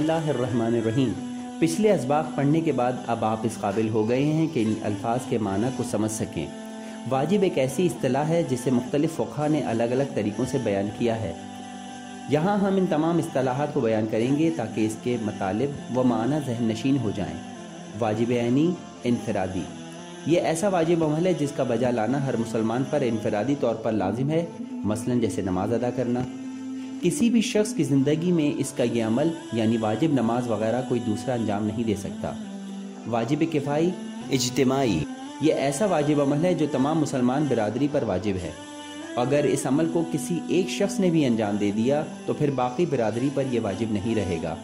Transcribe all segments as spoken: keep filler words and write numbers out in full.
اللہ الرحمن الرحیم۔ پچھلے اسباق پڑھنے کے بعد اب آپ اس قابل ہو گئے ہیں کہ ان الفاظ کے معنی کو سمجھ سکیں۔ واجب ایک ایسی اصطلاح ہے جسے مختلف فقہا نے الگ الگ طریقوں سے بیان کیا ہے۔ یہاں ہم ان تمام اصطلاحات کو بیان کریں گے تاکہ اس کے مطالب و معنی ذہن نشین ہو جائیں۔ واجب عینی، انفرادی، یہ ایسا واجب عمل ہے جس کا بجا لانا ہر مسلمان پر انفرادی طور پر لازم ہے، مثلا جیسے نماز ادا کرنا۔ کسی بھی شخص کی زندگی میں اس کا یہ عمل یعنی واجب نماز وغیرہ کوئی دوسرا انجام نہیں دے سکتا۔ واجب کفائی، اجتماعی، یہ ایسا واجب عمل ہے جو تمام مسلمان برادری پر واجب ہے۔ اگر اس عمل کو کسی ایک شخص نے بھی انجام دے دیا تو پھر باقی برادری پر یہ واجب نہیں رہے گا۔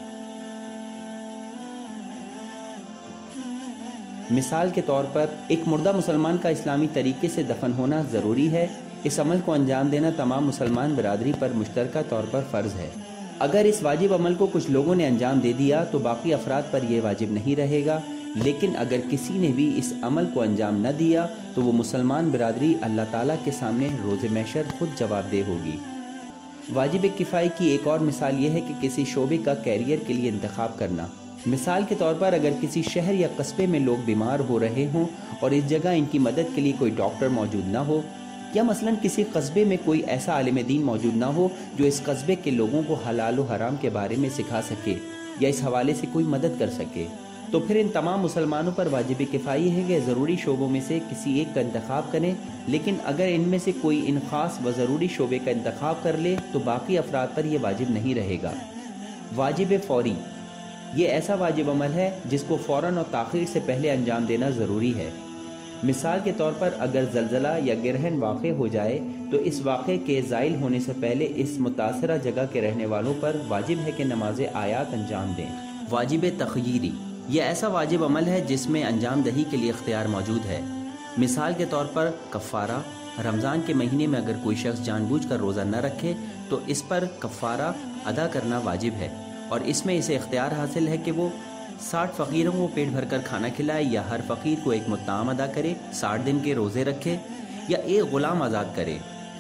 مثال کے طور پر ایک مردہ مسلمان کا اسلامی طریقے سے دفن ہونا ضروری ہے۔ اس عمل کو انجام دینا تمام مسلمان برادری پر مشترکہ طور پر فرض ہے۔ اگر اس واجب عمل کو کچھ لوگوں نے انجام دے دیا تو باقی افراد پر یہ واجب نہیں رہے گا، لیکن اگر کسی نے بھی اس عمل کو انجام نہ دیا تو وہ مسلمان برادری اللہ تعالیٰ کے سامنے روز محشر خود جواب دہ ہوگی۔ واجب کفائی کی ایک اور مثال یہ ہے کہ کسی شعبے کا کیریئر کے لیے انتخاب کرنا۔ مثال کے طور پر اگر کسی شہر یا قصبے میں لوگ بیمار ہو رہے ہوں اور اس جگہ ان کی مدد کے لیے کوئی ڈاکٹر موجود نہ ہو، یا مثلا کسی قصبے میں کوئی ایسا عالم دین موجود نہ ہو جو اس قصبے کے لوگوں کو حلال و حرام کے بارے میں سکھا سکے یا اس حوالے سے کوئی مدد کر سکے، تو پھر ان تمام مسلمانوں پر واجب کفائی ہے کہ ضروری شعبوں میں سے کسی ایک کا انتخاب کریں، لیکن اگر ان میں سے کوئی ان خاص و ضروری شعبے کا انتخاب کر لے تو باقی افراد پر یہ واجب نہیں رہے گا۔ واجب فوری، یہ ایسا واجب عمل ہے جس کو فوراً اور تاخیر سے پہلے انجام دینا ضروری ہے۔ مثال کے طور پر اگر زلزلہ یا گرہن واقع ہو جائے تو اس واقعے کے زائل ہونے سے پہلے اس متاثرہ جگہ کے رہنے والوں پر واجب ہے کہ نماز آیات انجام دیں۔ واجب تخییری، یہ ایسا واجب عمل ہے جس میں انجام دہی کے لیے اختیار موجود ہے۔ مثال کے طور پر کفارہ، رمضان کے مہینے میں اگر کوئی شخص جان بوجھ کر روزہ نہ رکھے تو اس پر کفارہ ادا کرنا واجب ہے، اور اس میں اسے اختیار حاصل ہے کہ وہ ساٹھ فقیروں کو پیٹ بھر کر کھانا کھلائے یا ہر فقیر کو ایک مطعم ادا کرے، ساٹھ دن کے روزے رکھے یا ایک غلام آزاد کرے۔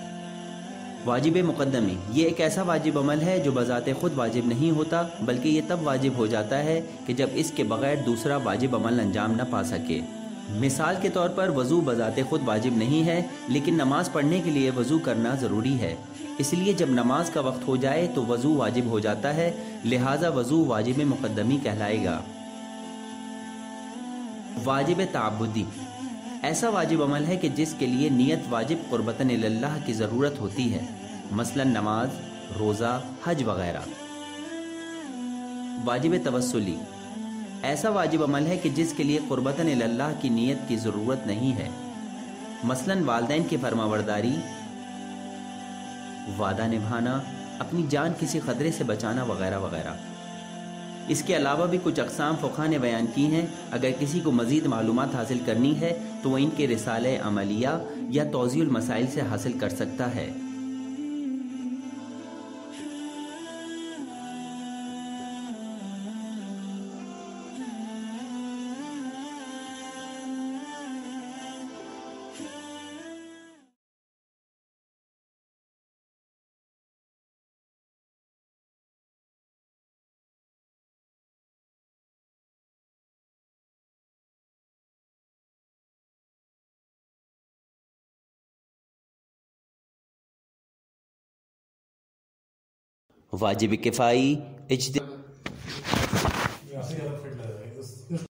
واجب مقدمی، یہ ایک ایسا واجب عمل ہے جو بذات خود واجب نہیں ہوتا، بلکہ یہ تب واجب ہو جاتا ہے کہ جب اس کے بغیر دوسرا واجب عمل انجام نہ پا سکے۔ مثال کے طور پر وضو بذات خود واجب نہیں ہے، لیکن نماز پڑھنے کے لیے وضو کرنا ضروری ہے، اس لیے جب نماز کا وقت ہو جائے تو وضو واجب ہو جاتا ہے، لہٰذا وضو واجب مقدمی کہلائے گا۔ واجب تعبدی، ایسا واجب عمل ہے کہ جس کے لیے نیت واجب قربتاً اللہ کی ضرورت ہوتی ہے، مثلا نماز، روزہ، حج وغیرہ۔ واجب توسلی، ایسا واجب عمل ہے کہ جس کے لیے قربتاً اللہ کی نیت کی ضرورت نہیں ہے، مثلا والدین کی فرمانبرداری، وعدہ نبھانا، اپنی جان کسی خطرے سے بچانا وغیرہ وغیرہ۔ اس کے علاوہ بھی کچھ اقسام فقہا نے بیان کی ہیں۔ اگر کسی کو مزید معلومات حاصل کرنی ہے تو وہ ان کے رسالہ عملیہ یا توضیح المسائل سے حاصل کر سکتا ہے۔ واجب کفائی، اجتماعی